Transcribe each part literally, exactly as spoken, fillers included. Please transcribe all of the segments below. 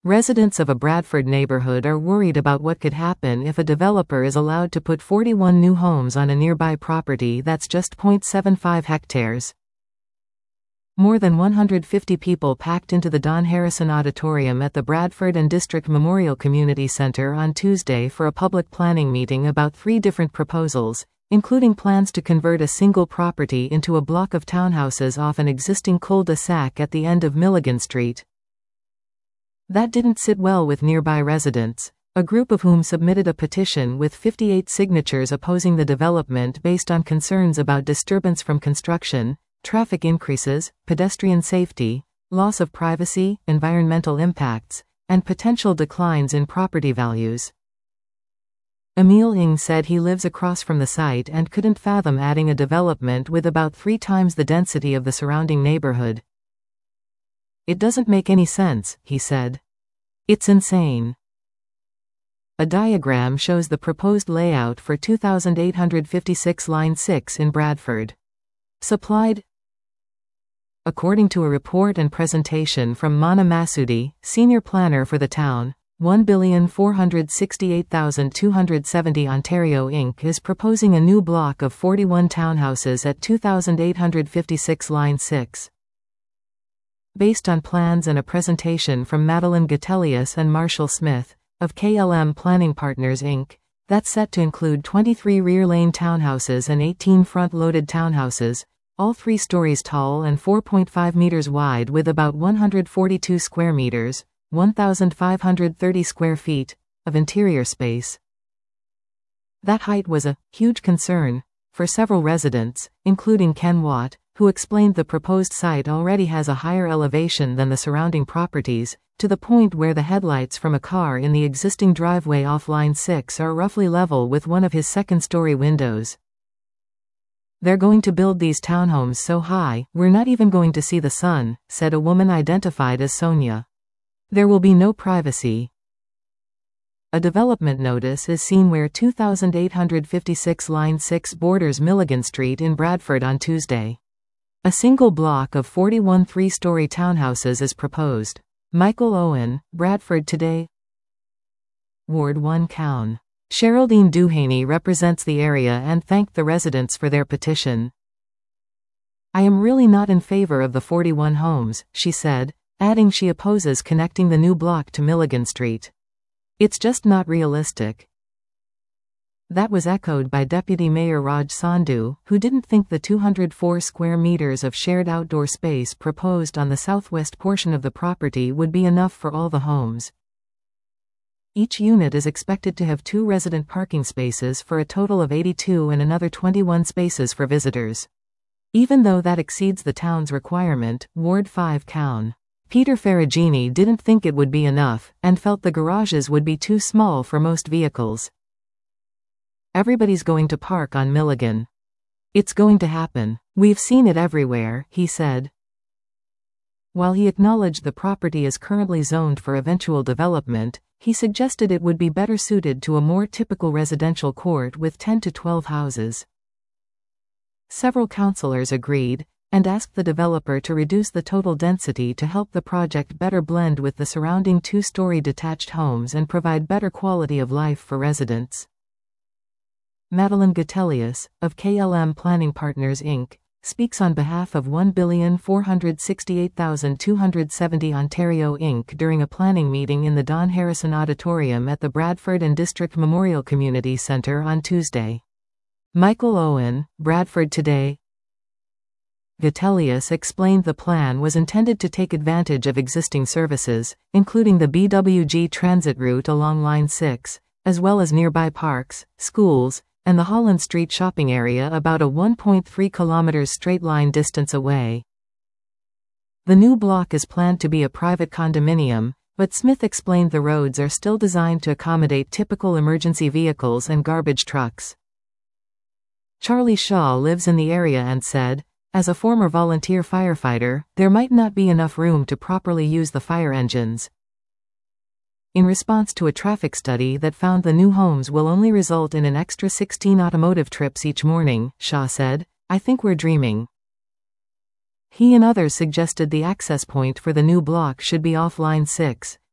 Residents of a Bradford neighborhood are worried about what could happen if a developer is allowed to put forty-one new homes on a nearby property that's just zero point seven five hectares. More than one hundred fifty people packed into the Don Harrison Auditorium at the Bradford and District Memorial Community Center on Tuesday for a public planning meeting about three different proposals, including plans to convert a single property into a block of townhouses off an existing cul-de-sac at the end of Milligan Street. That didn't sit well with nearby residents, a group of whom submitted a petition with fifty-eight signatures opposing the development based on concerns about disturbance from construction, traffic increases, pedestrian safety, loss of privacy, environmental impacts, and potential declines in property values. Emil Ng said he lives across from the site and couldn't fathom adding a development with about three times the density of the surrounding neighborhood. "It doesn't make any sense," he said. "It's insane." A diagram shows the proposed layout for two thousand eight hundred fifty-six Line six in Bradford. Supplied according to a report and presentation from Mana Masudi, senior planner for the town, one billion four hundred sixty-eight thousand two hundred seventy Ontario Incorporated is proposing a new block of forty-one townhouses at two thousand eight hundred fifty-six Line six. Based on plans and a presentation from Madeline Gatelius and Marshall Smith, of K L M Planning Partners Incorporated, that's set to include twenty-three rear-lane townhouses and eighteen front-loaded townhouses, all three stories tall and four point five meters wide with about one hundred forty-two square meters, one thousand five hundred thirty square feet, of interior space. That height was a huge concern for several residents, including Ken Watt, who explained the proposed site already has a higher elevation than the surrounding properties, to the point where the headlights from a car in the existing driveway off Line six are roughly level with one of his second-story windows. "They're going to build these townhomes so high, we're not even going to see the sun," said a woman identified as Sonia. "There will be no privacy." A development notice is seen where two thousand eight hundred fifty-six Line six borders Milligan Street in Bradford on Tuesday. A single block of forty-one three-story townhouses is proposed. Michael Owen, Bradford Today. Ward one Cown. Sheraldine Duhaney represents the area and thanked the residents for their petition. "I am really not in favor of the forty-one homes," she said, adding she opposes connecting the new block to Milligan Street. "It's just not realistic." That was echoed by Deputy Mayor Raj Sandhu, who didn't think the two hundred four square meters of shared outdoor space proposed on the southwest portion of the property would be enough for all the homes. Each unit is expected to have two resident parking spaces for a total of eighty-two and another twenty-one spaces for visitors. Even though that exceeds the town's requirement, Ward five Cown. Peter Ferragini didn't think it would be enough, and felt the garages would be too small for most vehicles. "Everybody's going to park on Milligan. It's going to happen. We've seen it everywhere," he said. While he acknowledged the property is currently zoned for eventual development, he suggested it would be better suited to a more typical residential court with ten to twelve houses. Several councillors agreed, and asked the developer to reduce the total density to help the project better blend with the surrounding two-story detached homes and provide better quality of life for residents. Madeline Gatelius, of K L M Planning Partners Incorporated, speaks on behalf of one billion four hundred sixty-eight thousand two hundred seventy Ontario Incorporated during a planning meeting in the Don Harrison Auditorium at the Bradford and District Memorial Community Center on Tuesday. Michael Owen, Bradford Today. Gatelius explained the plan was intended to take advantage of existing services, including the B W G transit route along Line six, as well as nearby parks, schools, and the Holland Street shopping area about a one point three kilometers straight-line distance away. The new block is planned to be a private condominium, but Smith explained the roads are still designed to accommodate typical emergency vehicles and garbage trucks. Charlie Shaw lives in the area and said, "As a former volunteer firefighter, there might not be enough room to properly use the fire engines." In response to a traffic study that found the new homes will only result in an extra sixteen automotive trips each morning, Shaw said, "I think we're dreaming." He and others suggested the access point for the new block should be off Line six,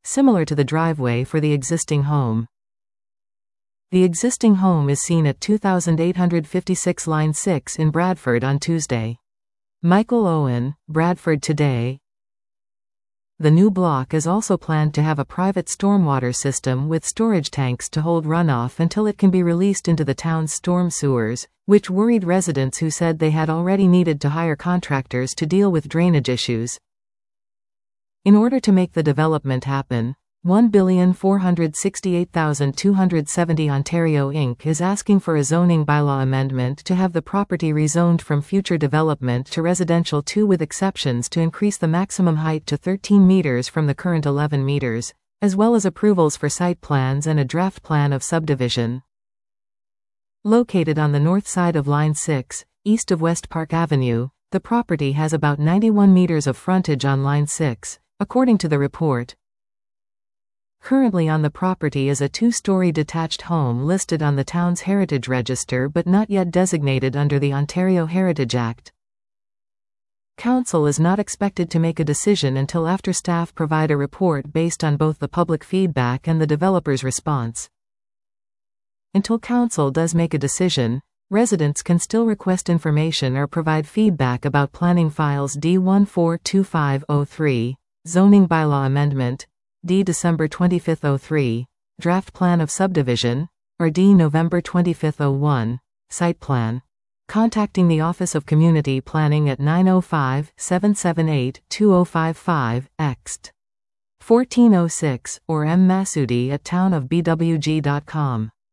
similar to the driveway for the existing home. The existing home is seen at two thousand eight hundred fifty-six Line six in Bradford on Tuesday. Michael Owen, Bradford Today. The new block is also planned to have a private stormwater system with storage tanks to hold runoff until it can be released into the town's storm sewers, which worried residents who said they had already needed to hire contractors to deal with drainage issues. In order to make the development happen, one billion four hundred sixty-eight thousand two hundred seventy Ontario Incorporated is asking for a zoning bylaw amendment to have the property rezoned from future development to residential two with exceptions to increase the maximum height to thirteen meters from the current eleven meters, as well as approvals for site plans and a draft plan of subdivision. Located on the north side of Line six, east of West Park Avenue, the property has about ninety-one meters of frontage on Line six, according to the report. Currently on the property is a two-story detached home listed on the town's Heritage Register but not yet designated under the Ontario Heritage Act. Council is not expected to make a decision until after staff provide a report based on both the public feedback and the developer's response. Until Council does make a decision, residents can still request information or provide feedback about planning files D one four two five oh three, Zoning Bylaw Amendment, D December twenty-fifth oh three, Draft Plan of Subdivision, or D November twenty-fifth oh one, Site Plan. Contacting the Office of Community Planning at nine oh five, seven seven eight, two oh five five, X T fourteen oh six, or M Masudi at town of B W G dot com.